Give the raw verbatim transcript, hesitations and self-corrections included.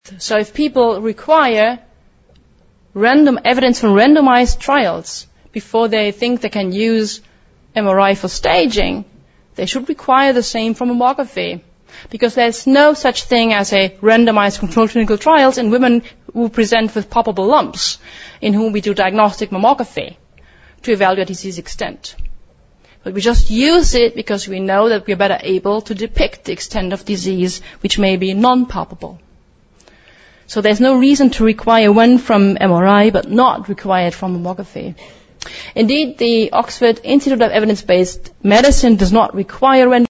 So if people require random evidence from randomized trials before they think they can use M R I for staging, they should require the same from mammography. Because there's no such thing as a randomized controlled clinical trials in women who present with palpable lumps, in whom we do diagnostic mammography to evaluate disease extent. But we just use it because we know that we are better able to depict the extent of disease which may be non-palpable. So there's no reason to require one from M R I but not required from mammography. Indeed, the Oxford Institute of Evidence-Based Medicine does not require